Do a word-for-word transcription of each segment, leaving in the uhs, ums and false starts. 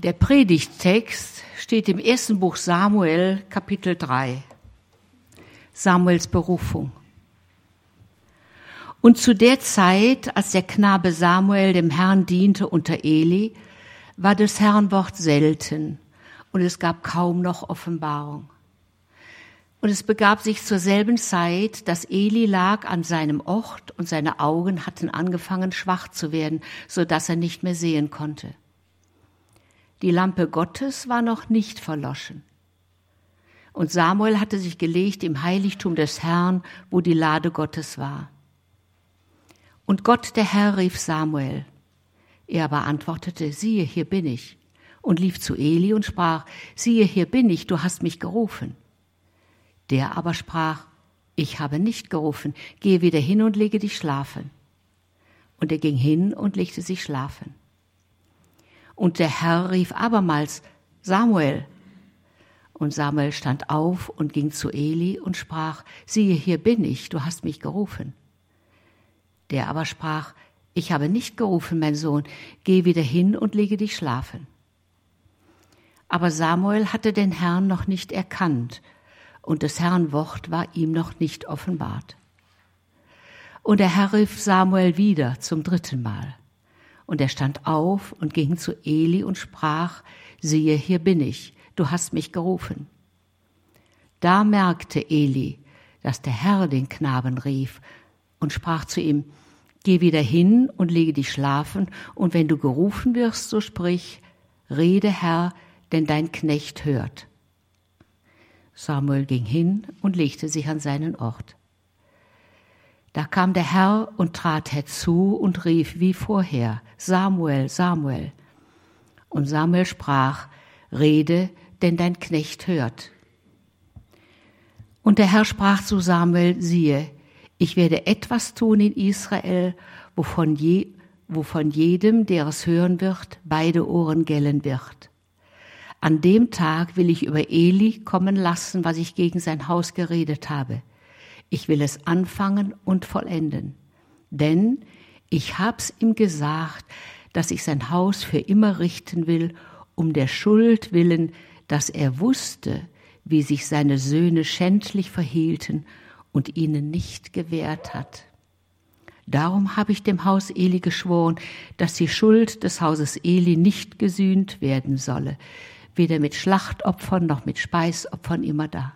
Der Predigttext steht im ersten Buch Samuel, Kapitel drei. Samuels Berufung. Und zu der Zeit, als der Knabe Samuel dem Herrn diente unter Eli, war des Herrn Wort selten und es gab kaum noch Offenbarung. Und es begab sich zur selben Zeit, dass Eli lag an seinem Ort und seine Augen hatten angefangen schwach zu werden, so dass er nicht mehr sehen konnte. Die Lampe Gottes war noch nicht verloschen. Und Samuel hatte sich gelegt im Heiligtum des Herrn, wo die Lade Gottes war. Und Gott, der Herr, rief Samuel. Er aber antwortete, siehe, hier bin ich. Und lief zu Eli und sprach, siehe, hier bin ich, du hast mich gerufen. Der aber sprach, ich habe nicht gerufen, gehe wieder hin und lege dich schlafen. Und er ging hin und legte sich schlafen. Und der Herr rief abermals, Samuel. Und Samuel stand auf und ging zu Eli und sprach, siehe, hier bin ich, du hast mich gerufen. Der aber sprach, ich habe nicht gerufen, mein Sohn, geh wieder hin und lege dich schlafen. Aber Samuel hatte den Herrn noch nicht erkannt, und des Herrn Wort war ihm noch nicht offenbart. Und der Herr rief Samuel wieder zum dritten Mal. Und er stand auf und ging zu Eli und sprach, siehe, hier bin ich, du hast mich gerufen. Da merkte Eli, dass der Herr den Knaben rief und sprach zu ihm, geh wieder hin und lege dich schlafen, und wenn du gerufen wirst, so sprich, rede, Herr, denn dein Knecht hört. Samuel ging hin und legte sich an seinen Ort. Da kam der Herr und trat herzu und rief wie vorher, Samuel, Samuel. Und Samuel sprach, rede, denn dein Knecht hört. Und der Herr sprach zu Samuel, siehe, ich werde etwas tun in Israel, wovon, je, wovon jedem, der es hören wird, beide Ohren gellen wird. An dem Tag will ich über Eli kommen lassen, was ich gegen sein Haus geredet habe. Ich will es anfangen und vollenden. Denn ich hab's ihm gesagt, dass ich sein Haus für immer richten will, um der Schuld willen, dass er wusste, wie sich seine Söhne schändlich verhielten und ihnen nicht gewährt hat. Darum habe ich dem Haus Eli geschworen, dass die Schuld des Hauses Eli nicht gesühnt werden solle, weder mit Schlachtopfern noch mit Speisopfern immer da.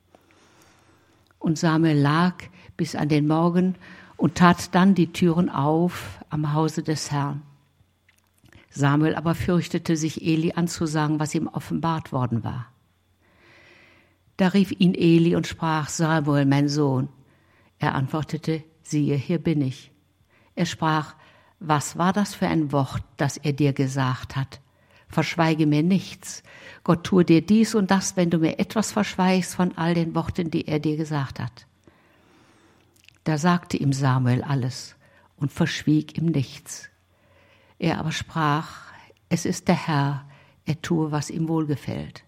Und Samuel lag bis an den Morgen und tat dann die Türen auf am Hause des Herrn. Samuel aber fürchtete sich, Eli anzusagen, was ihm offenbart worden war. Da rief ihn Eli und sprach, Samuel, mein Sohn. Er antwortete, siehe, hier bin ich. Er sprach, was war das für ein Wort, das er dir gesagt hat? Verschweige mir nichts. Gott tue dir dies und das, wenn du mir etwas verschweigst von all den Worten, die er dir gesagt hat. Da sagte ihm Samuel alles und verschwieg ihm nichts. Er aber sprach, es ist der Herr, er tue, was ihm wohlgefällt.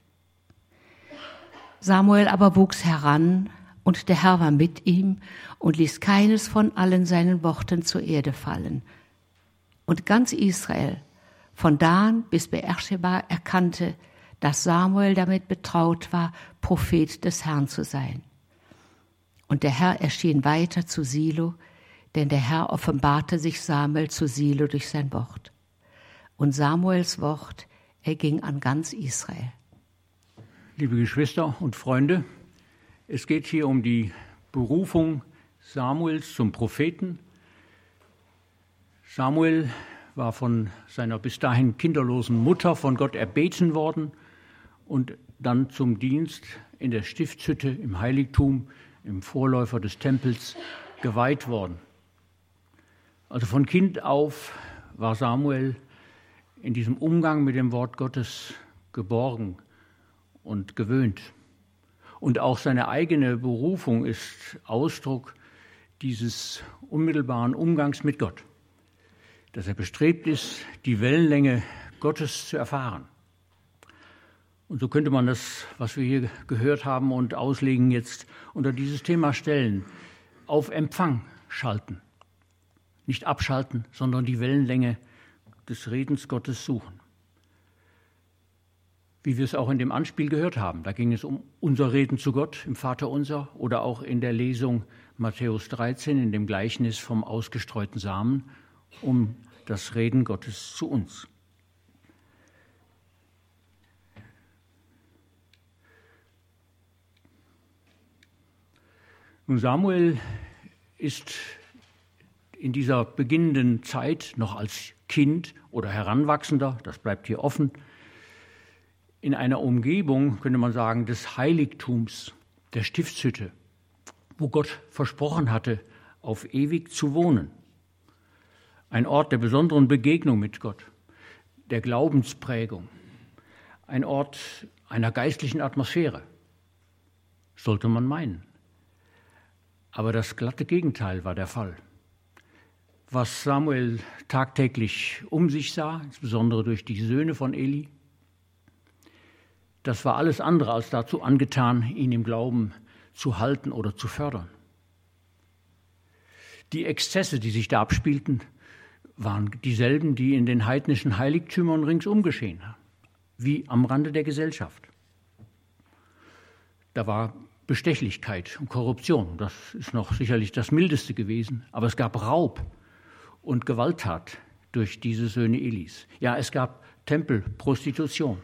Samuel aber wuchs heran, und der Herr war mit ihm und ließ keines von allen seinen Worten zur Erde fallen. Und ganz Israel, von Dan bis Beersheba, erkannte, dass Samuel damit betraut war, Prophet des Herrn zu sein. Und der Herr erschien weiter zu Silo, denn der Herr offenbarte sich Samuel zu Silo durch sein Wort. Und Samuels Wort erging an ganz Israel. Liebe Geschwister und Freunde, es geht hier um die Berufung Samuels zum Propheten. Samuel war von seiner bis dahin kinderlosen Mutter von Gott erbeten worden und dann zum Dienst in der Stiftshütte im Heiligtum, im Vorläufer des Tempels, geweiht worden. Also von Kind auf war Samuel in diesem Umgang mit dem Wort Gottes geborgen und gewöhnt. Und auch seine eigene Berufung ist Ausdruck dieses unmittelbaren Umgangs mit Gott, dass er bestrebt ist, die Wellenlänge Gottes zu erfahren. Und so könnte man das, was wir hier gehört haben und auslegen, jetzt unter dieses Thema stellen. Auf Empfang schalten. Nicht abschalten, sondern die Wellenlänge des Redens Gottes suchen. wie wir es auch in dem Anspiel gehört haben. Da ging es um unser Reden zu Gott im Vaterunser oder auch in der Lesung Matthäus dreizehn, in dem Gleichnis vom ausgestreuten Samen, um das Reden Gottes zu uns. Nun, Samuel ist in dieser beginnenden Zeit noch als Kind oder Heranwachsender, das bleibt hier offen, in einer Umgebung, könnte man sagen, des Heiligtums, der Stiftshütte, wo Gott versprochen hatte, auf ewig zu wohnen. Ein Ort der besonderen Begegnung mit Gott, der Glaubensprägung, ein Ort einer geistlichen Atmosphäre, sollte man meinen. Aber das glatte Gegenteil war der Fall. Was Samuel tagtäglich um sich sah, insbesondere durch die Söhne von Eli, das war alles andere als dazu angetan, ihn im Glauben zu halten oder zu fördern. Die Exzesse, die sich da abspielten, waren dieselben, die in den heidnischen Heiligtümern ringsum geschehen, wie am Rande der Gesellschaft. Da war Bestechlichkeit und Korruption, das ist noch sicherlich das Mildeste gewesen, aber es gab Raub und Gewalttat durch diese Söhne Elis. Ja, es gab Tempelprostitution.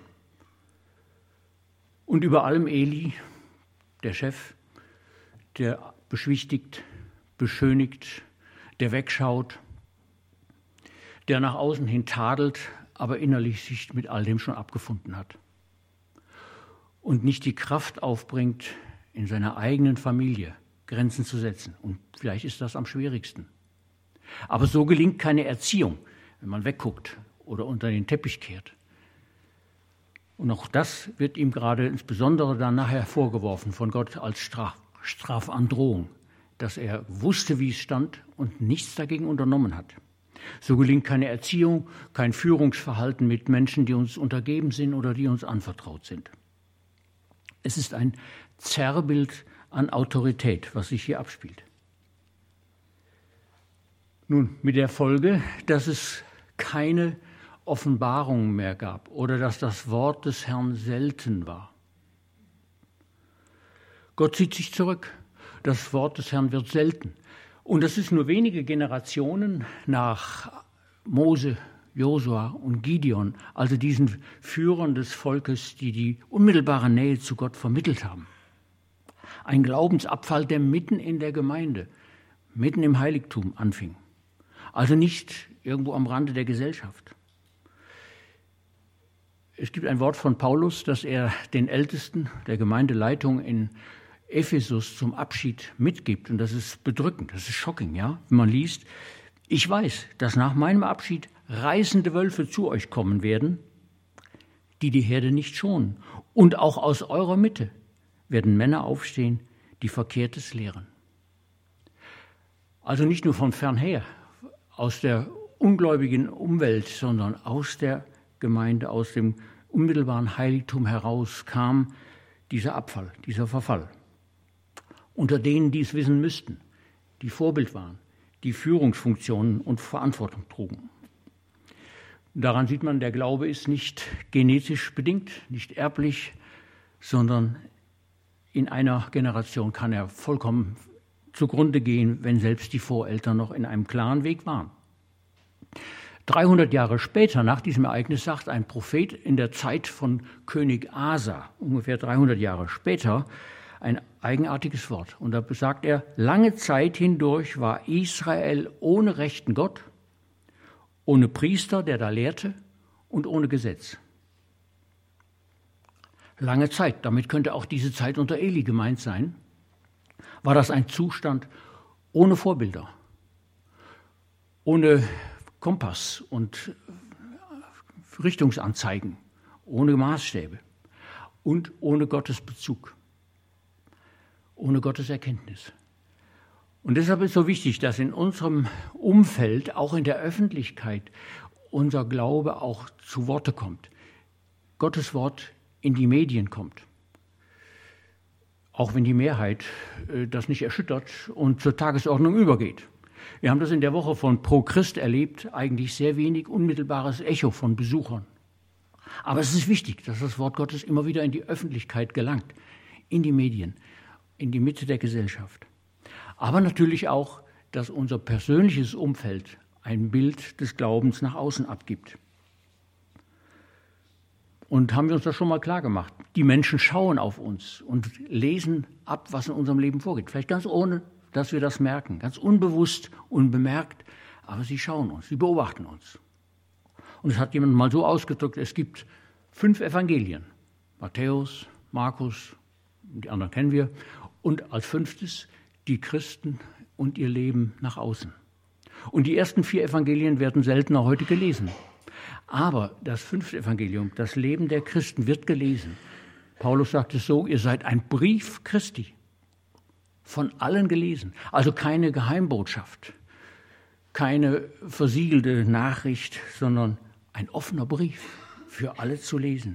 Und über allem Eli, der Chef, der beschwichtigt, beschönigt, der wegschaut, der nach außen hin tadelt, aber innerlich sich mit all dem schon abgefunden hat. Und nicht die Kraft aufbringt, in seiner eigenen Familie Grenzen zu setzen. Und vielleicht ist das am schwierigsten. Aber so gelingt keine Erziehung, wenn man wegguckt oder unter den Teppich kehrt. Und auch das wird ihm gerade insbesondere dann nachher vorgeworfen von Gott als Straf, Strafandrohung, dass er wusste, wie es stand und nichts dagegen unternommen hat. So gelingt keine Erziehung, kein Führungsverhalten mit Menschen, die uns untergeben sind oder die uns anvertraut sind. Es ist ein Zerrbild an Autorität, was sich hier abspielt. Nun, mit der Folge, dass es keine Offenbarungen mehr gab oder dass das Wort des Herrn selten war. Gott zieht sich zurück. Das Wort des Herrn wird selten. Und das ist nur wenige Generationen nach Mose, Josua und Gideon, also diesen Führern des Volkes, die die unmittelbare Nähe zu Gott vermittelt haben. Ein Glaubensabfall, der mitten in der Gemeinde, mitten im Heiligtum anfing. Also nicht irgendwo am Rande der Gesellschaft. Es gibt ein Wort von Paulus, das er den Ältesten der Gemeindeleitung in Ephesus zum Abschied mitgibt. Und das ist bedrückend, das ist shocking, ja? Wenn man liest, ich weiß, dass nach meinem Abschied reißende Wölfe zu euch kommen werden, die die Herde nicht schonen. Und auch aus eurer Mitte werden Männer aufstehen, die Verkehrtes lehren. Also nicht nur von fernher, aus der ungläubigen Umwelt, sondern aus der Gemeinde, aus dem unmittelbaren Heiligtum heraus kam dieser Abfall, dieser Verfall. Unter denen, die es wissen müssten, die Vorbild waren, die Führungsfunktionen und Verantwortung trugen. Daran sieht man, der Glaube ist nicht genetisch bedingt, nicht erblich, sondern in einer Generation kann er vollkommen zugrunde gehen, wenn selbst die Voreltern noch in einem klaren Weg waren. dreihundert Jahre später, nach diesem Ereignis, sagt ein Prophet in der Zeit von König Asa, ungefähr dreihundert Jahre später, ein eigenartiges Wort. Und da sagt er, lange Zeit hindurch war Israel ohne rechten Gott, ohne Priester, der da lehrte, und ohne Gesetz. Lange Zeit, damit könnte auch diese Zeit unter Eli gemeint sein, war das ein Zustand ohne Vorbilder, ohne Kompass und Richtungsanzeigen, ohne Maßstäbe und ohne Gottes Bezug, ohne Gottes Erkenntnis. Und deshalb ist so wichtig, dass in unserem Umfeld, auch in der Öffentlichkeit, unser Glaube auch zu Worte kommt. Gottes Wort in die Medien kommt. Auch wenn die Mehrheit äh, das nicht erschüttert und zur Tagesordnung übergeht. Wir haben das in der Woche von Pro Christ erlebt, eigentlich sehr wenig unmittelbares Echo von Besuchern. Aber es ist wichtig, dass das Wort Gottes immer wieder in die Öffentlichkeit gelangt, in die Medien, in die Mitte der Gesellschaft. Aber natürlich auch, dass unser persönliches Umfeld ein Bild des Glaubens nach außen abgibt. Und haben wir uns das schon mal klar gemacht? Die Menschen schauen auf uns und lesen ab, was in unserem Leben vorgeht. Vielleicht ganz ohne, dass wir das merken, ganz unbewusst, unbemerkt, aber sie schauen uns, sie beobachten uns. Und es hat jemand mal so ausgedrückt, es gibt fünf Evangelien, Matthäus, Markus, die anderen kennen wir, und als fünftes die Christen und ihr Leben nach außen. Und die ersten vier Evangelien werden seltener heute gelesen. Aber das fünfte Evangelium, das Leben der Christen, wird gelesen. Paulus sagt es so, ihr seid ein Brief Christi, von allen gelesen. Also keine Geheimbotschaft, keine versiegelte Nachricht, sondern ein offener Brief für alle zu lesen.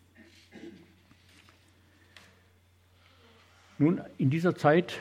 Nun, in dieser Zeit,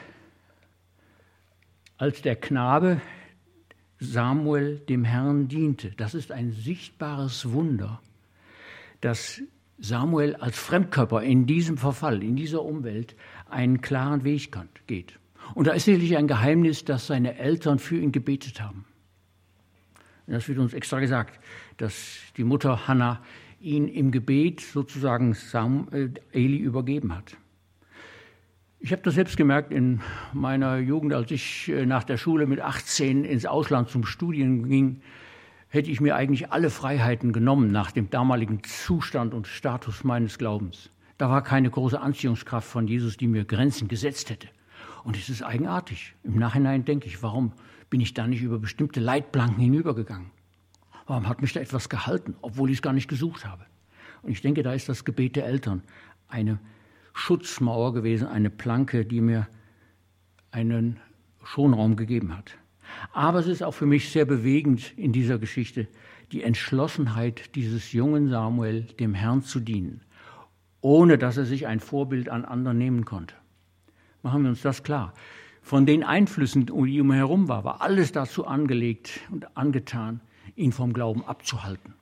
als der Knabe Samuel dem Herrn diente, das ist ein sichtbares Wunder, dass Samuel als Fremdkörper in diesem Verfall, in dieser Umwelt einen klaren Weg geht. Und da ist sicherlich ein Geheimnis, dass seine Eltern für ihn gebetet haben. Das wird uns extra gesagt, dass die Mutter Hannah ihn im Gebet sozusagen Samuel, Eli übergeben hat. Ich habe das selbst gemerkt in meiner Jugend, als ich nach der Schule mit achtzehn ins Ausland zum Studieren ging, hätte ich mir eigentlich alle Freiheiten genommen nach dem damaligen Zustand und Status meines Glaubens. Da war keine große Anziehungskraft von Jesus, die mir Grenzen gesetzt hätte. Und es ist eigenartig. Im Nachhinein denke ich, warum bin ich da nicht über bestimmte Leitplanken hinübergegangen? Warum hat mich da etwas gehalten, obwohl ich es gar nicht gesucht habe? Und ich denke, da ist das Gebet der Eltern eine Schutzmauer gewesen, eine Planke, die mir einen Schonraum gegeben hat. Aber es ist auch für mich sehr bewegend in dieser Geschichte, die Entschlossenheit dieses jungen Samuel, dem Herrn zu dienen, ohne dass er sich ein Vorbild an anderen nehmen konnte. Machen wir uns das klar. Von den Einflüssen, die um ihn herum war, war alles dazu angelegt und angetan, ihn vom Glauben abzuhalten.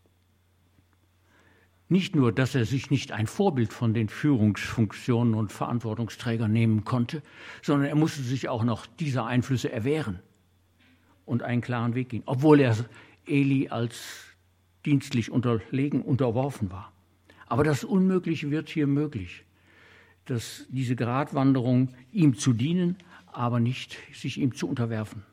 Nicht nur, dass er sich nicht ein Vorbild von den Führungsfunktionen und Verantwortungsträgern nehmen konnte, sondern er musste sich auch noch dieser Einflüsse erwehren und einen klaren Weg gehen, obwohl er Eli als dienstlich unterlegen unterworfen war. Aber das Unmögliche wird hier möglich, dass diese Gratwanderung, ihm zu dienen, aber nicht sich ihm zu unterwerfen.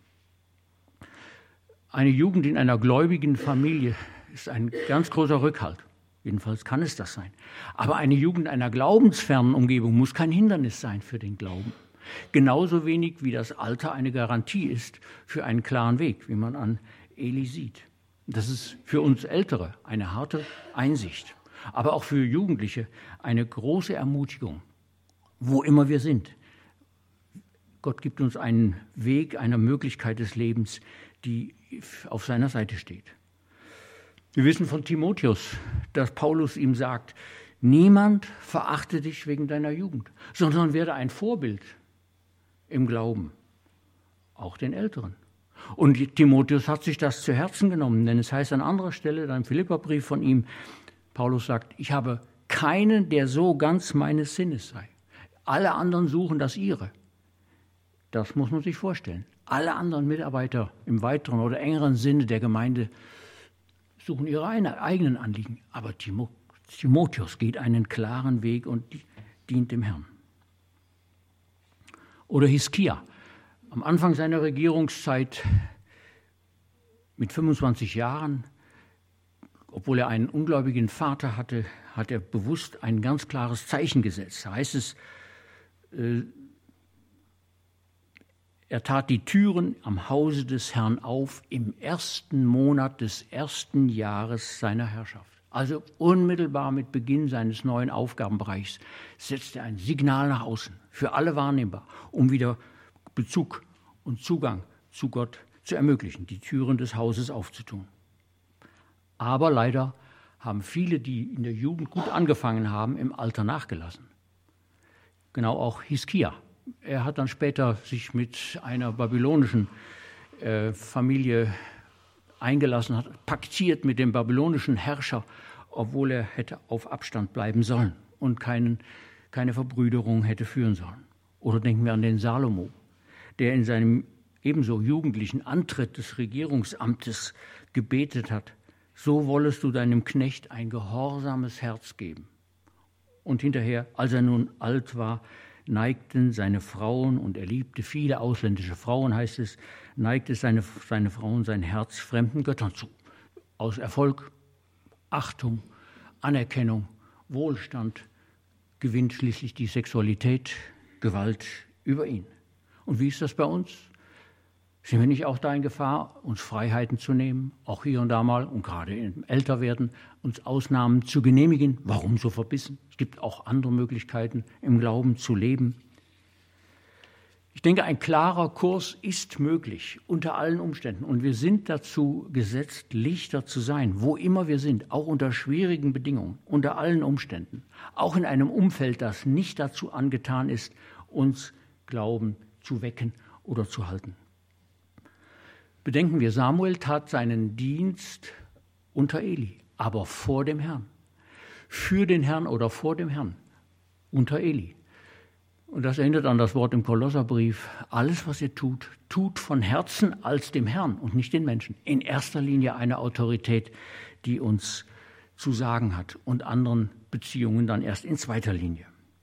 Eine Jugend in einer gläubigen Familie ist ein ganz großer Rückhalt. Jedenfalls kann es das sein. Aber eine Jugend in einer glaubensfernen Umgebung muss kein Hindernis sein für den Glauben. Genauso wenig wie das Alter eine Garantie ist für einen klaren Weg, wie man an Eli sieht. Das ist für uns Ältere eine harte Einsicht, aber auch für Jugendliche eine große Ermutigung, wo immer wir sind. Gott gibt uns einen Weg, eine Möglichkeit des Lebens, die auf seiner Seite steht. Wir wissen von Timotheus, dass Paulus ihm sagt, niemand verachte dich wegen deiner Jugend, sondern werde ein Vorbild im Glauben, auch den Älteren. Und Timotheus hat sich das zu Herzen genommen, denn es heißt an anderer Stelle, dann im Philipperbrief von ihm, Paulus sagt, ich habe keinen, der so ganz meines Sinnes sei. Alle anderen suchen das ihre. Das muss man sich vorstellen. Alle anderen Mitarbeiter im weiteren oder engeren Sinne der Gemeinde suchen ihre eigenen Anliegen. Aber Timotheus geht einen klaren Weg und dient dem Herrn. Oder Hiskia. Am Anfang seiner Regierungszeit mit fünfundzwanzig Jahren, obwohl er einen ungläubigen Vater hatte, hat er bewusst ein ganz klares Zeichen gesetzt. Da heißt es, äh, er tat die Türen am Hause des Herrn auf im ersten Monat des ersten Jahres seiner Herrschaft. Also unmittelbar mit Beginn seines neuen Aufgabenbereichs setzte er ein Signal nach außen, für alle wahrnehmbar, um wieder Bezug und Zugang zu Gott zu ermöglichen, die Türen des Hauses aufzutun. Aber leider haben viele, die in der Jugend gut angefangen haben, im Alter nachgelassen. Genau auch Hiskia. Er hat dann später sich mit einer babylonischen äh, Familie eingelassen, hat paktiert mit dem babylonischen Herrscher obwohl er hätte auf Abstand bleiben sollen und keinen, keine Verbrüderung hätte führen sollen. Oder denken wir an den Salomo, der in seinem ebenso jugendlichen Antritt des Regierungsamtes gebetet hat: So wollest du deinem Knecht ein gehorsames Herz geben. Und hinterher, als er nun alt war, neigten seine Frauen, und er liebte viele ausländische Frauen, heißt es, neigte seine, seine Frauen sein Herz fremden Göttern zu. Aus Erfolg, Achtung, Anerkennung, Wohlstand gewinnt schließlich die Sexualität Gewalt über ihn. Und wie ist das bei uns? Sind wir nicht auch da in Gefahr, uns Freiheiten zu nehmen, auch hier und da mal, und gerade im Älterwerden, uns Ausnahmen zu genehmigen? Warum so verbissen? Es gibt auch andere Möglichkeiten, im Glauben zu leben. Ich denke, ein klarer Kurs ist möglich unter allen Umständen. Und wir sind dazu gesetzt, Lichter zu sein, wo immer wir sind, auch unter schwierigen Bedingungen, unter allen Umständen. Auch in einem Umfeld, das nicht dazu angetan ist, uns Glauben zu wecken oder zu halten. Bedenken wir, Samuel tat seinen Dienst unter Eli, aber vor dem Herrn. Für den Herrn oder vor dem Herrn, unter Eli. Und das erinnert an das Wort im Kolosserbrief: Alles, was ihr tut, tut von Herzen als dem Herrn und nicht den Menschen. In erster Linie eine Autorität, die uns zu sagen hat, und anderen Beziehungen dann erst in zweiter Linie.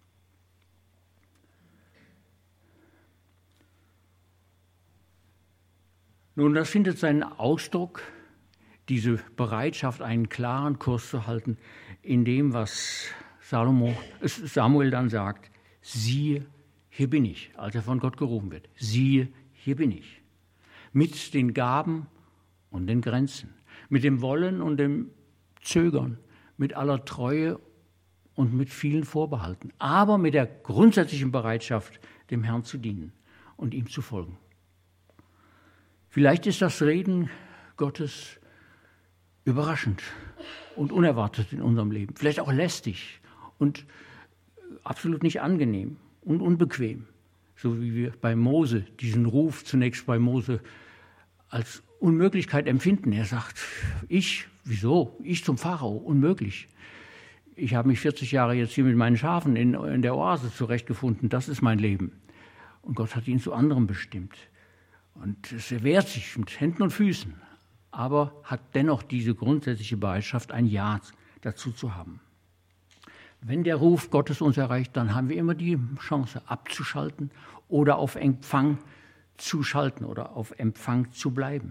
Nun, das findet seinen Ausdruck, diese Bereitschaft, einen klaren Kurs zu halten, in dem, was Salomo, Samuel dann sagt: Siehe, hier bin ich, als er von Gott gerufen wird. Siehe, hier bin ich. Mit den Gaben und den Grenzen, mit dem Wollen und dem Zögern, mit aller Treue und mit vielen Vorbehalten, aber mit der grundsätzlichen Bereitschaft, dem Herrn zu dienen und ihm zu folgen. Vielleicht ist das Reden Gottes überraschend und unerwartet in unserem Leben, vielleicht auch lästig und absolut nicht angenehm und unbequem, so wie wir bei Mose diesen Ruf zunächst bei Mose als Unmöglichkeit empfinden. Er sagt: Ich, wieso? Ich zum Pharao, unmöglich. Ich habe mich vierzig Jahre jetzt hier mit meinen Schafen in, in der Oase zurechtgefunden, das ist mein Leben. Und Gott hat ihn zu anderem bestimmt. Und er wehrt sich mit Händen und Füßen, aber hat dennoch diese grundsätzliche Bereitschaft, ein Ja dazu zu haben. Wenn der Ruf Gottes uns erreicht, dann haben wir immer die Chance, abzuschalten oder auf Empfang zu schalten oder auf Empfang zu bleiben.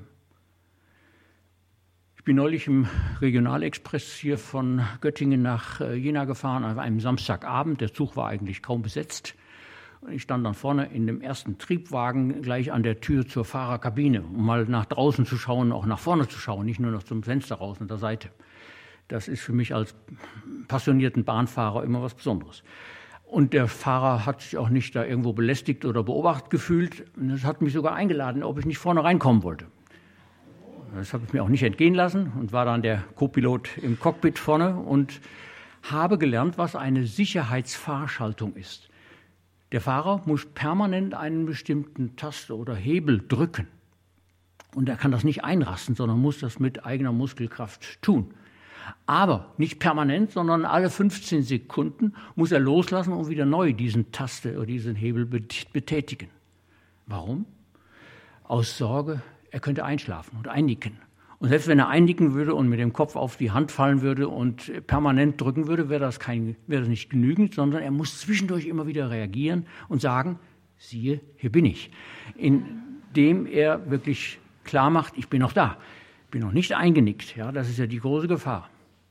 Ich bin neulich im Regionalexpress hier von Göttingen nach Jena gefahren, an einem Samstagabend. Der Zug war eigentlich kaum besetzt. Ich stand dann vorne in dem ersten Triebwagen gleich an der Tür zur Fahrerkabine, um mal nach draußen zu schauen, auch nach vorne zu schauen, nicht nur noch zum Fenster raus an der Seite. Das ist für mich als passionierten Bahnfahrer immer was Besonderes. Und der Fahrer hat sich auch nicht da irgendwo belästigt oder beobachtet gefühlt. Es hat mich sogar eingeladen, ob ich nicht vorne reinkommen wollte. Das habe ich mir auch nicht entgehen lassen und war dann der Co-Pilot im Cockpit vorne und habe gelernt, was eine Sicherheitsfahrschaltung ist. Der Fahrer muss permanent einen bestimmten Taste oder Hebel drücken. Und er kann das nicht einrasten, sondern muss das mit eigener Muskelkraft tun. Aber nicht permanent, sondern alle fünfzehn Sekunden muss er loslassen und wieder neu diesen Taste oder diesen Hebel betätigen. Warum? Aus Sorge, er könnte einschlafen und einnicken. Und selbst wenn er einnicken würde und mit dem Kopf auf die Hand fallen würde und permanent drücken würde, wäre das, kein, wäre das nicht genügend, sondern er muss zwischendurch immer wieder reagieren und sagen: Siehe, hier bin ich. Indem er wirklich klar macht: Ich bin noch da, ich bin noch nicht eingenickt. Ja, das ist ja die große Gefahr.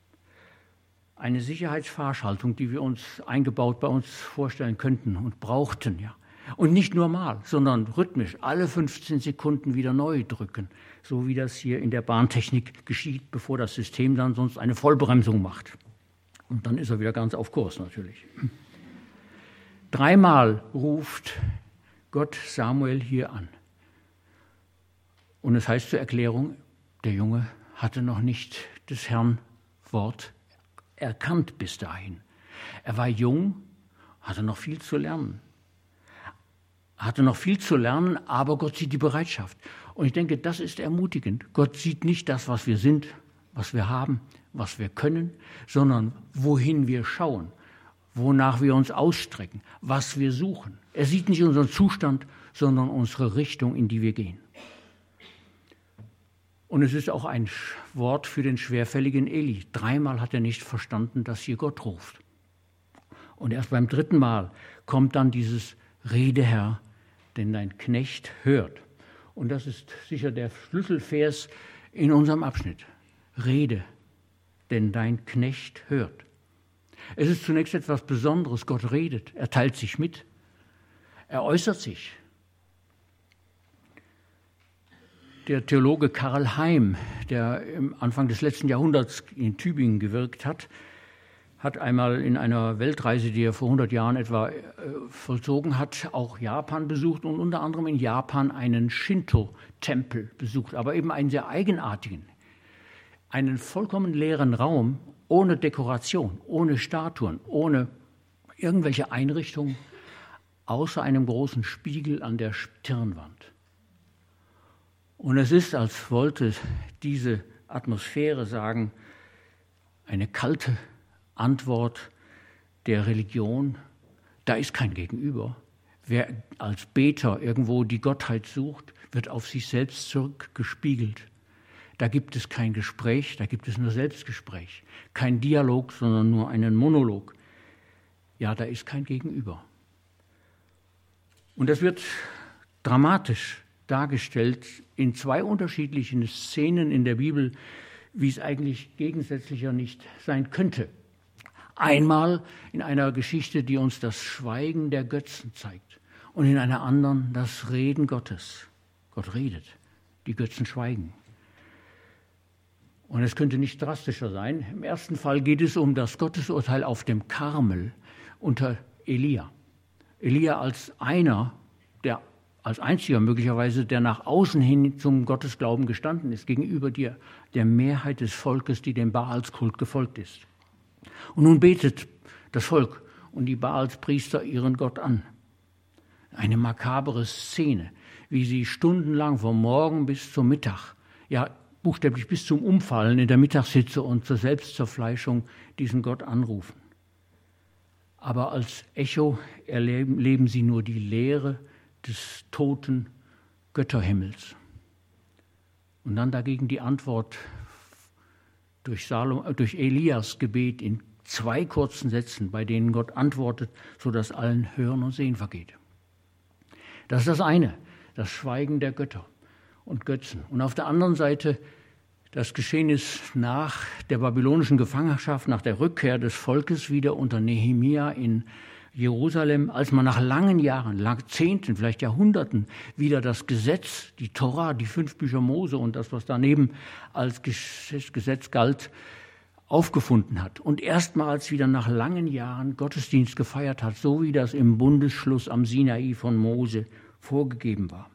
Eine Sicherheitsfahrschaltung, die wir uns eingebaut bei uns vorstellen könnten und brauchten, ja. Und nicht nur mal, sondern rhythmisch, alle fünfzehn Sekunden wieder neu drücken, so wie das hier in der Bahntechnik geschieht, bevor das System dann sonst eine Vollbremsung macht. Und dann ist er wieder ganz auf Kurs natürlich. Dreimal ruft Gott Samuel hier an. Und es heißt zur Erklärung, der Junge hatte noch nicht des Herrn Wort erkannt bis dahin. Er war jung, hatte noch viel zu lernen. hatte noch viel zu lernen, aber Gott sieht die Bereitschaft. Und ich denke, das ist ermutigend. Gott sieht nicht das, was wir sind, was wir haben, was wir können, sondern wohin wir schauen, wonach wir uns ausstrecken, was wir suchen. Er sieht nicht unseren Zustand, sondern unsere Richtung, in die wir gehen. Und es ist auch ein Wort für den schwerfälligen Eli. Dreimal hat er nicht verstanden, dass hier Gott ruft. Und erst beim dritten Mal kommt dann dieses Rede, Herr, denn dein Knecht hört. Und das ist sicher der Schlüsselvers in unserem Abschnitt. Rede, denn dein Knecht hört. Es ist zunächst etwas Besonderes. Gott redet, er teilt sich mit, er äußert sich. Der Theologe Karl Heim, der im Anfang des letzten Jahrhunderts in Tübingen gewirkt hat, hat einmal in einer Weltreise, die er vor hundert Jahren etwa äh, vollzogen hat, auch Japan besucht und unter anderem in Japan einen Shinto-Tempel besucht, aber eben einen sehr eigenartigen, einen vollkommen leeren Raum, ohne Dekoration, ohne Statuen, ohne irgendwelche Einrichtungen, außer einem großen Spiegel an der Stirnwand. Und es ist, als wollte diese Atmosphäre sagen, eine kalte Antwort der Religion, da ist kein Gegenüber. Wer als Beter irgendwo die Gottheit sucht, wird auf sich selbst zurückgespiegelt. Da gibt es kein Gespräch, da gibt es nur Selbstgespräch. Kein Dialog, sondern nur einen Monolog. Ja, da ist kein Gegenüber. Und das wird dramatisch dargestellt in zwei unterschiedlichen Szenen in der Bibel, wie es eigentlich gegensätzlicher nicht sein könnte. Einmal in einer Geschichte, die uns das Schweigen der Götzen zeigt, und in einer anderen das Reden Gottes. Gott redet, die Götzen schweigen. Und es könnte nicht drastischer sein. Im ersten Fall geht es um das Gottesurteil auf dem Karmel unter Elia. Elia als einer, der als einziger möglicherweise, der nach außen hin zum Gottesglauben gestanden ist, gegenüber der, der Mehrheit des Volkes, die dem Baalskult gefolgt ist. Und nun betet das Volk und die Baalspriester ihren Gott an. Eine makabere Szene, wie sie stundenlang vom Morgen bis zum Mittag, ja buchstäblich bis zum Umfallen in der Mittagshitze und zur Selbstzerfleischung diesen Gott anrufen. Aber als Echo erleben leben sie nur die Leere des toten Götterhimmels. Und dann dagegen die Antwort durch, Salom, durch Elias Gebet in zwei kurzen Sätzen, bei denen Gott antwortet, sodass allen Hören und Sehen vergeht. Das ist das eine, das Schweigen der Götter und Götzen. Und auf der anderen Seite das Geschehnis nach der babylonischen Gefangenschaft, nach der Rückkehr des Volkes wieder unter Nehemia in Jerusalem, als man nach langen Jahren, Jahrzehnten, vielleicht Jahrhunderten wieder das Gesetz, die Tora, die fünf Bücher Mose und das, was daneben als Gesetz galt, aufgefunden hat und erstmals wieder nach langen Jahren Gottesdienst gefeiert hat, so wie das im Bundesschluss am Sinai von Mose vorgegeben war.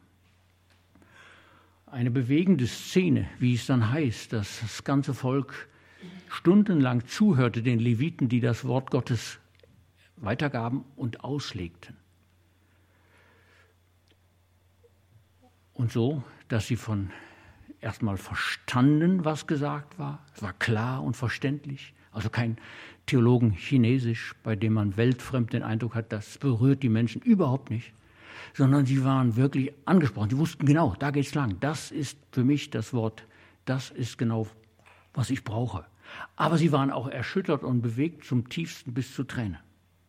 Eine bewegende Szene, wie es dann heißt, dass das ganze Volk stundenlang zuhörte den Leviten, die das Wort Gottes weitergaben und auslegten. Und so, dass sie von erstmal verstanden, was gesagt war. Es war klar und verständlich. Also kein Theologen-Chinesisch, bei dem man weltfremd den Eindruck hat, das berührt die Menschen überhaupt nicht. Sondern sie waren wirklich angesprochen. Sie wussten genau, da geht's lang. Das ist für mich das Wort. Das ist genau, was ich brauche. Aber sie waren auch erschüttert und bewegt zum tiefsten bis zu Tränen.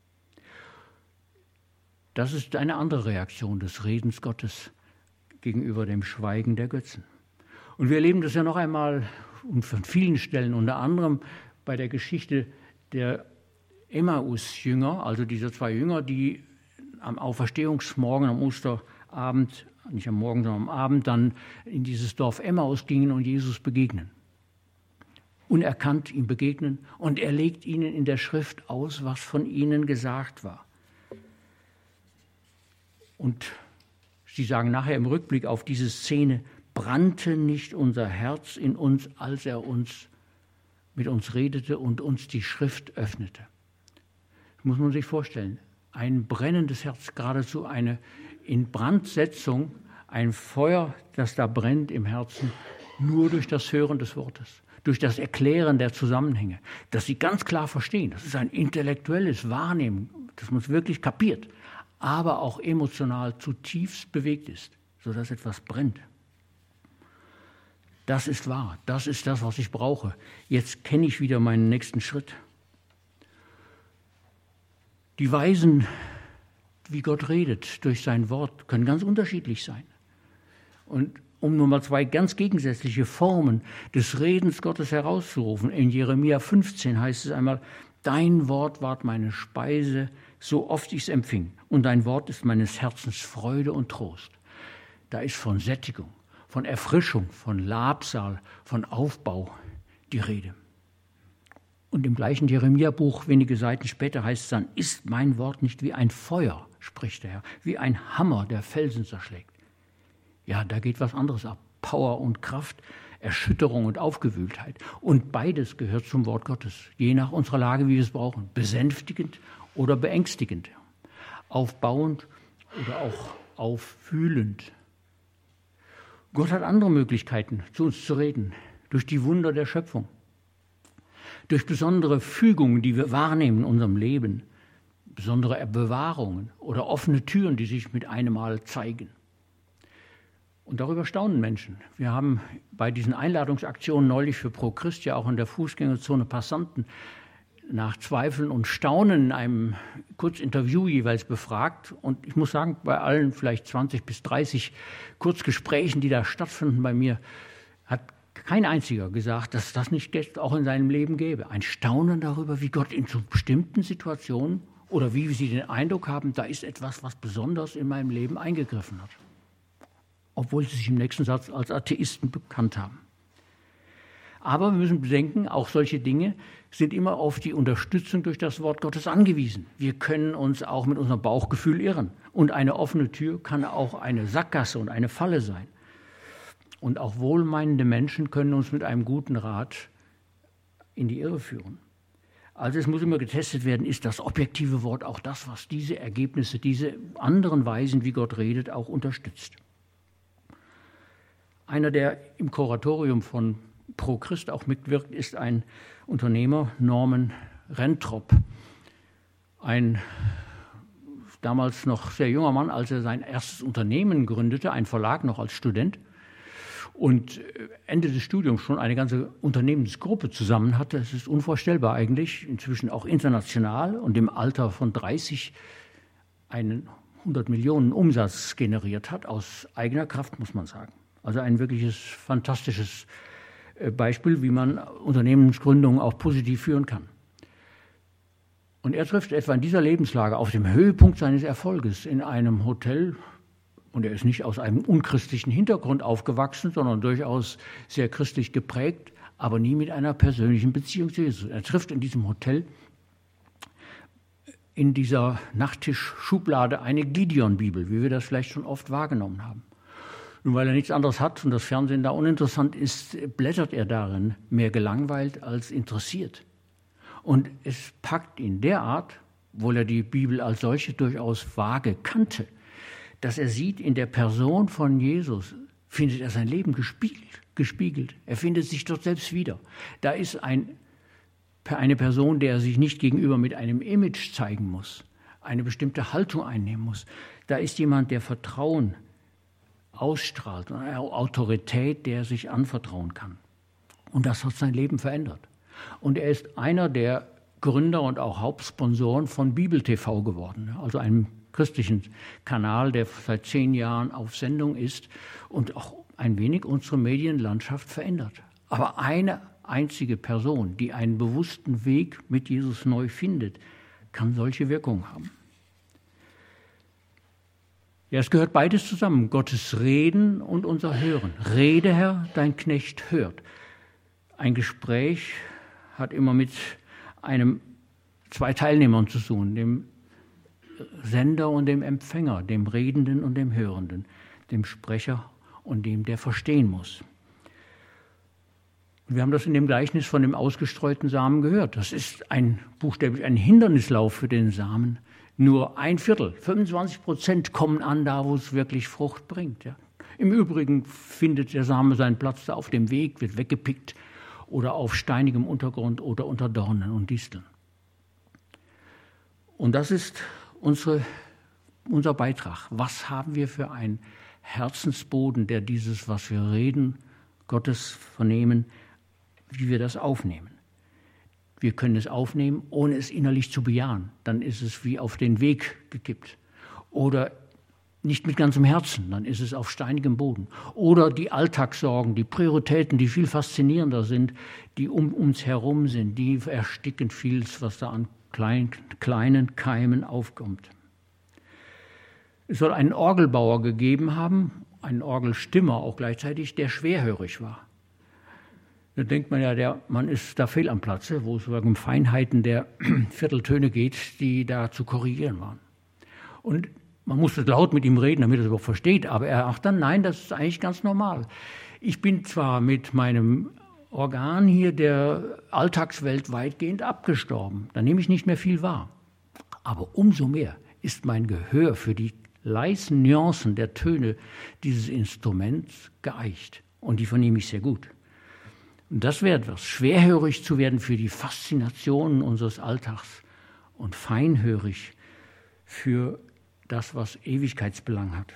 Das ist eine andere Reaktion des Redens Gottes gegenüber dem Schweigen der Götzen. Und wir erleben das ja noch einmal und von vielen Stellen, unter anderem bei der Geschichte der Emmaus-Jünger, also dieser zwei Jünger, die am Auferstehungsmorgen, am Osterabend, nicht am Morgen, sondern am Abend, dann in dieses Dorf Emmaus gingen und Jesus begegnen. Unerkannt ihm begegnen und er legt ihnen in der Schrift aus, was von ihnen gesagt war. Und sie sagen nachher im Rückblick auf diese Szene, brannte nicht unser Herz in uns, als er uns mit uns redete und uns die Schrift öffnete. Das muss man sich vorstellen. Ein brennendes Herz, geradezu eine Inbrandsetzung, ein Feuer, das da brennt im Herzen, nur durch das Hören des Wortes, durch das Erklären der Zusammenhänge, dass sie ganz klar verstehen. Das ist ein intellektuelles Wahrnehmen, dass man es wirklich kapiert, aber auch emotional zutiefst bewegt ist, sodass etwas brennt. Das ist wahr, das ist das, was ich brauche. Jetzt kenne ich wieder meinen nächsten Schritt. Die Weisen, wie Gott redet durch sein Wort, können ganz unterschiedlich sein. Und um nur mal zwei ganz gegensätzliche Formen des Redens Gottes herauszurufen, in Jeremia fünfzehn heißt es einmal, dein Wort ward meine Speise, so oft ich es empfing, und dein Wort ist meines Herzens Freude und Trost. Da ist von Sättigung, von Erfrischung, von Labsal, von Aufbau die Rede. Und im gleichen Jeremia-Buch, wenige Seiten später, heißt es dann, ist mein Wort nicht wie ein Feuer, spricht der Herr, wie ein Hammer, der Felsen zerschlägt. Ja, da geht was anderes ab. Power und Kraft, Erschütterung und Aufgewühltheit. Und beides gehört zum Wort Gottes, je nach unserer Lage, wie wir es brauchen. Besänftigend oder beängstigend. Aufbauend oder auch auffühlend. Gott hat andere Möglichkeiten, zu uns zu reden, durch die Wunder der Schöpfung, durch besondere Fügungen, die wir wahrnehmen in unserem Leben, besondere Bewahrungen oder offene Türen, die sich mit einem Mal zeigen. Und darüber staunen Menschen. Wir haben bei diesen Einladungsaktionen neulich für Pro Christ ja auch in der Fußgängerzone Passanten nach Zweifeln und Staunen in einem Kurzinterview jeweils befragt. Und ich muss sagen, bei allen vielleicht zwanzig bis dreißig Kurzgesprächen, die da stattfinden bei mir, hat kein einziger gesagt, dass das nicht auch in seinem Leben gäbe. Ein Staunen darüber, wie Gott in so bestimmten Situationen oder wie sie den Eindruck haben, da ist etwas, was besonders in meinem Leben eingegriffen hat. Obwohl sie sich im nächsten Satz als Atheisten bekannt haben. Aber wir müssen bedenken, auch solche Dinge sind immer auf die Unterstützung durch das Wort Gottes angewiesen. Wir können uns auch mit unserem Bauchgefühl irren. Und eine offene Tür kann auch eine Sackgasse und eine Falle sein. Und auch wohlmeinende Menschen können uns mit einem guten Rat in die Irre führen. Also es muss immer getestet werden, ist das objektive Wort auch das, was diese Ergebnisse, diese anderen Weisen, wie Gott redet, auch unterstützt. Einer, der im Kuratorium von Pro Christ auch mitwirkt, ist ein Unternehmer, Norman Rentrop. Ein damals noch sehr junger Mann, als er sein erstes Unternehmen gründete, ein Verlag noch als Student und Ende des Studiums schon eine ganze Unternehmensgruppe zusammen hatte. Es ist unvorstellbar eigentlich, inzwischen auch international und im Alter von dreißig einen hundert Millionen Umsatz generiert hat, aus eigener Kraft, muss man sagen. Also ein wirkliches fantastisches Beispiel, wie man Unternehmensgründungen auch positiv führen kann. Und er trifft etwa in dieser Lebenslage auf dem Höhepunkt seines Erfolges in einem Hotel, und er ist nicht aus einem unchristlichen Hintergrund aufgewachsen, sondern durchaus sehr christlich geprägt, aber nie mit einer persönlichen Beziehung zu Jesus. Er trifft in diesem Hotel in dieser Nachttischschublade eine Gideon-Bibel, wie wir das vielleicht schon oft wahrgenommen haben. Und weil er nichts anderes hat und das Fernsehen da uninteressant ist, blättert er darin mehr gelangweilt als interessiert. Und es packt ihn derart, obwohl er die Bibel als solche durchaus vage kannte, dass er sieht, in der Person von Jesus findet er sein Leben gespiegelt. gespiegelt. Er findet sich dort selbst wieder. Da ist ein, eine Person, der sich nicht gegenüber mit einem Image zeigen muss, eine bestimmte Haltung einnehmen muss. Da ist jemand, der Vertrauen ausstrahlt und eine Autorität, der sich anvertrauen kann. Und das hat sein Leben verändert. Und er ist einer der Gründer und auch Hauptsponsoren von Bibel T V geworden, also einem christlichen Kanal, der seit zehn Jahren auf Sendung ist und auch ein wenig unsere Medienlandschaft verändert. Aber eine einzige Person, die einen bewussten Weg mit Jesus neu findet, kann solche Wirkung haben. Ja, es gehört beides zusammen, Gottes Reden und unser Hören. Rede, Herr, dein Knecht hört. Ein Gespräch hat immer mit einem, zwei Teilnehmern zu tun, dem Sender und dem Empfänger, dem Redenden und dem Hörenden, dem Sprecher und dem, der verstehen muss. Und wir haben das in dem Gleichnis von dem ausgestreuten Samen gehört. Das ist ein buchstäblich ein Hindernislauf für den Samen. Nur ein Viertel, fünfundzwanzig Prozent kommen an, da wo es wirklich Frucht bringt. Ja. Im Übrigen findet der Same seinen Platz da auf dem Weg, wird weggepickt oder auf steinigem Untergrund oder unter Dornen und Disteln. Und das ist unsere, unser Beitrag. Was haben wir für einen Herzensboden, der dieses, was wir reden, Gottes vernehmen, wie wir das aufnehmen? Wir können es aufnehmen, ohne es innerlich zu bejahen. Dann ist es wie auf den Weg gekippt. Oder nicht mit ganzem Herzen, dann ist es auf steinigem Boden. Oder die Alltagssorgen, die Prioritäten, die viel faszinierender sind, die um uns herum sind, die ersticken vieles, was da an klein, kleinen Keimen aufkommt. Es soll einen Orgelbauer gegeben haben, einen Orgelstimmer auch gleichzeitig, der schwerhörig war. Da denkt man ja, der Mann ist da fehl am Platze, wo es um Feinheiten der Vierteltöne geht, die da zu korrigieren waren. Und man musste laut mit ihm reden, damit er es überhaupt versteht, aber er sagt dann, nein, das ist eigentlich ganz normal. Ich bin zwar mit meinem Organ hier der Alltagswelt weitgehend abgestorben, da nehme ich nicht mehr viel wahr. Aber umso mehr ist mein Gehör für die leisen Nuancen der Töne dieses Instruments geeicht. Und die vernehme ich sehr gut. Und das wäre etwas, schwerhörig zu werden für die Faszinationen unseres Alltags und feinhörig für das, was Ewigkeitsbelang hat.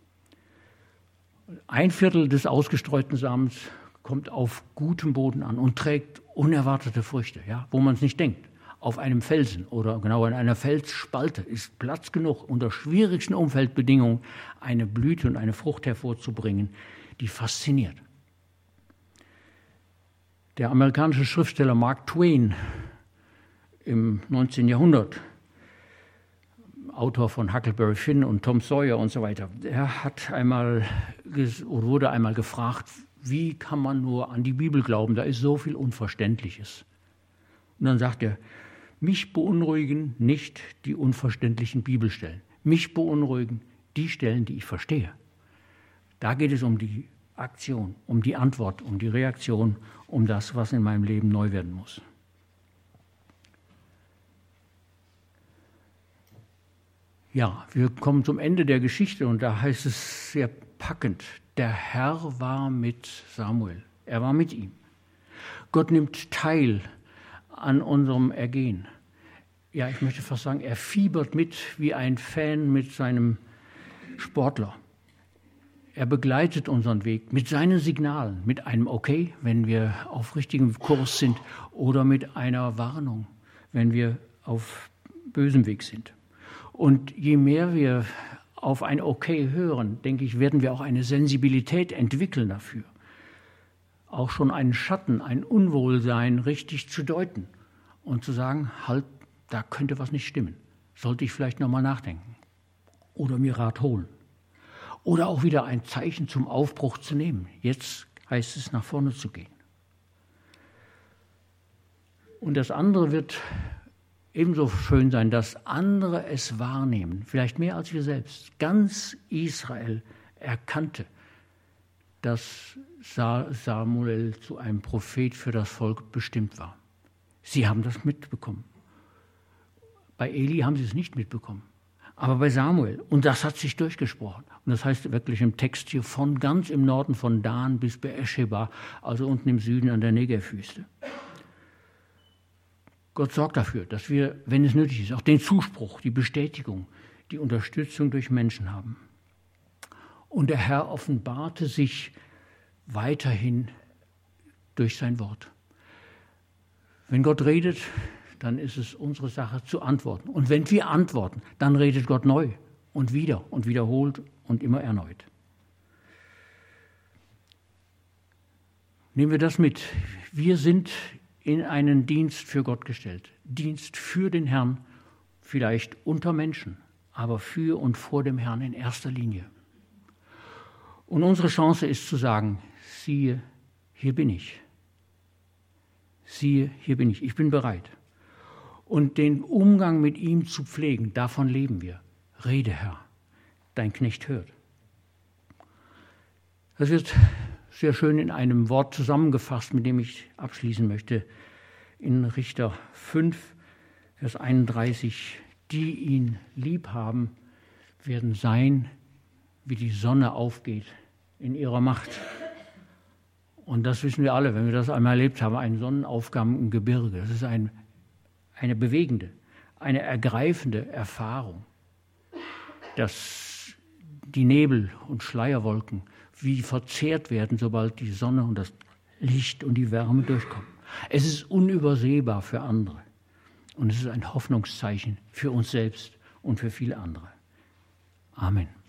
Ein Viertel des ausgestreuten Samens kommt auf gutem Boden an und trägt unerwartete Früchte, ja, wo man es nicht denkt. Auf einem Felsen oder genau in einer Felsspalte ist Platz genug, unter schwierigsten Umfeldbedingungen eine Blüte und eine Frucht hervorzubringen, die fasziniert. Der amerikanische Schriftsteller Mark Twain im neunzehnten Jahrhundert, Autor von Huckleberry Finn und Tom Sawyer und so weiter, der hat einmal oder wurde einmal gefragt, wie kann man nur an die Bibel glauben? Da ist so viel Unverständliches. Und dann sagt er, mich beunruhigen nicht die unverständlichen Bibelstellen. Mich beunruhigen die Stellen, die ich verstehe. Da geht es um die Aktion, um die Antwort, um die Reaktion, um das, was in meinem Leben neu werden muss. Ja, wir kommen zum Ende der Geschichte und da heißt es sehr packend, der Herr war mit Samuel, er war mit ihm. Gott nimmt teil an unserem Ergehen. Ja, ich möchte fast sagen, er fiebert mit wie ein Fan mit seinem Sportler. Er begleitet unseren Weg mit seinen Signalen, mit einem Okay, wenn wir auf richtigem Kurs sind, oder mit einer Warnung, wenn wir auf bösem Weg sind. Und je mehr wir auf ein Okay hören, denke ich, werden wir auch eine Sensibilität entwickeln dafür. Auch schon einen Schatten, ein Unwohlsein richtig zu deuten und zu sagen, halt, da könnte was nicht stimmen. Sollte ich vielleicht nochmal nachdenken oder mir Rat holen. Oder auch wieder ein Zeichen zum Aufbruch zu nehmen. Jetzt heißt es, nach vorne zu gehen. Und das andere wird ebenso schön sein, dass andere es wahrnehmen, vielleicht mehr als wir selbst. Ganz Israel erkannte, dass Samuel zu einem Prophet für das Volk bestimmt war. Sie haben das mitbekommen. Bei Eli haben sie es nicht mitbekommen, aber bei Samuel. Und das hat sich durchgesprochen. Und das heißt wirklich im Text hier von ganz im Norden von Dan bis Beersheba, also unten im Süden an der Negevwüste. Gott sorgt dafür, dass wir, wenn es nötig ist, auch den Zuspruch, die Bestätigung, die Unterstützung durch Menschen haben. Und der Herr offenbarte sich weiterhin durch sein Wort. Wenn Gott redet, dann ist es unsere Sache zu antworten. Und wenn wir antworten, dann redet Gott neu und wieder und wiederholt und immer erneut. Nehmen wir das mit. Wir sind in einen Dienst für Gott gestellt. Dienst für den Herrn, vielleicht unter Menschen, aber für und vor dem Herrn in erster Linie. Und unsere Chance ist zu sagen, siehe, hier bin ich. Siehe, hier bin ich. Ich bin bereit. Und den Umgang mit ihm zu pflegen, davon leben wir. Rede, Herr, dein Knecht hört. Das wird sehr schön in einem Wort zusammengefasst, mit dem ich abschließen möchte. In Richter fünf, Vers einunddreißig. Die ihn lieb haben, werden sein, wie die Sonne aufgeht in ihrer Macht. Und das wissen wir alle, wenn wir das einmal erlebt haben, einen Sonnenaufgang im Gebirge. Das ist ein, eine bewegende, eine ergreifende Erfahrung, dass die Nebel und Schleierwolken wie verzehrt werden, sobald die Sonne und das Licht und die Wärme durchkommen. Es ist unübersehbar für andere. Und es ist ein Hoffnungszeichen für uns selbst und für viele andere. Amen.